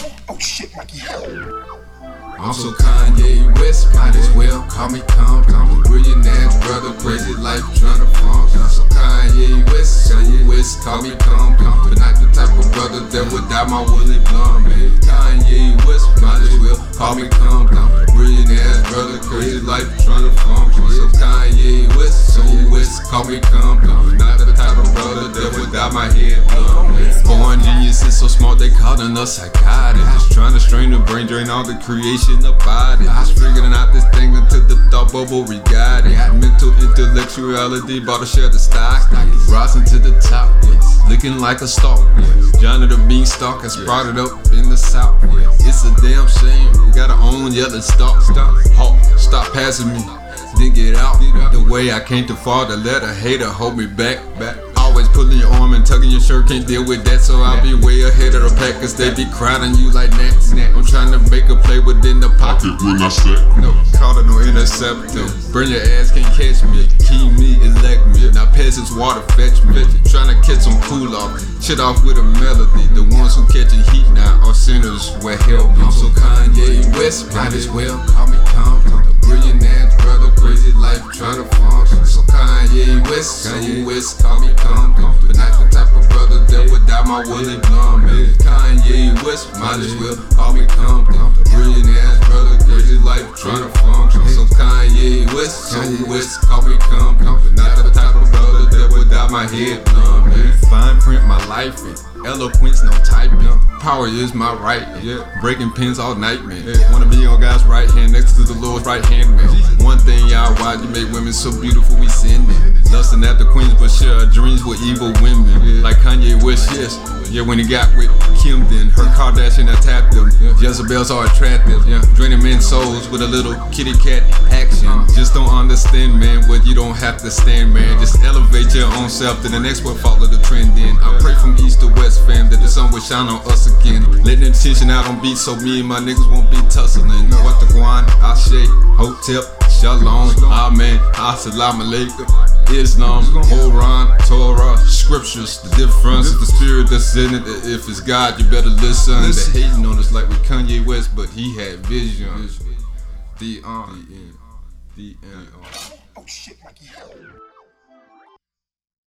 Oh shit, Mikey. I'm so Kanye West, might as well call me Compton. I'm a brilliant ass brother, crazy life tryna funk. I'm so Kanye West, call me Compton. But not the type of brother that would die my Willie Blunt, man. Kanye West, might as well call me Compton. I'm a brilliant ass brother, crazy life tryna funk. So Kanye West, call me Compton. But not the type of brother that would die my head blunt, man. Born geniuses so smart they callin' us psychotic. Just tryna strain the brain, drain all the creation about it. Just figuring out this thing until the thought bubble regarded. Mental intellectuality, bought a share the stock. Rising to the top, looking like a stalk. Johnny the Beanstalk, I sprouted up in the south. It's a damn shame, we gotta own yellow stop. Halt, stop passing me, then get out. The way I came too far to let a hater hold me back. Always pulling your arm and tugging your shirt, can't deal with that. So I'll be way ahead of the pack, cause they be crowding you like gnats. I'm trying to make a play within the pocket when I sack. No, caught it, no interceptor. Burn your ass, can't catch me. Key me, elect me. Now pass this water, fetch me. Trying to catch some cool off, shit off with a melody. The ones who catching heat now are sinners where hell be. I'm so Kanye West, might as well call me Compton. A brilliant ass brother, crazy life tryna function. So Kanye West, call me Compton. But not the type of brother that would die my Willie Blunt, man. Kanye West, might as well call me Compton. A brilliant ass brother, crazy life tryna function. So Kanye West, call me Compton. But not the type of brother that would die my head blunt, man. Fine print my life in, eloquence no typing. Power is my right, breaking pins all night, man. Wanna be on God's right hand next to the Lord's right hand, man. One thing y'all, why you make women so beautiful, we sinning. Lusting after queens, but share our dreams with evil women. Like Kanye West, yes. Yeah, when he got with Kim, then her Kardashian attacked him. Jezebels are attractive, draining men's souls with a little kitty cat action. Just don't understand, man, what you don't have to stand, man. Just elevate your own self, then the next one follow the trend in. I pray from east to west, fam, that the sun will shine on us again. Letting the tension out on beats so me and my niggas won't be tussling. What the guan, Ashe, Hotep, Shalom, Amen, Assalamu alaikum. Islam, Quran, Torah, scriptures. The difference is the spirit that's in it. If it's God, you better listen. They hating on us like with Kanye West, but he had vision. The end. Oh shit, Mikey.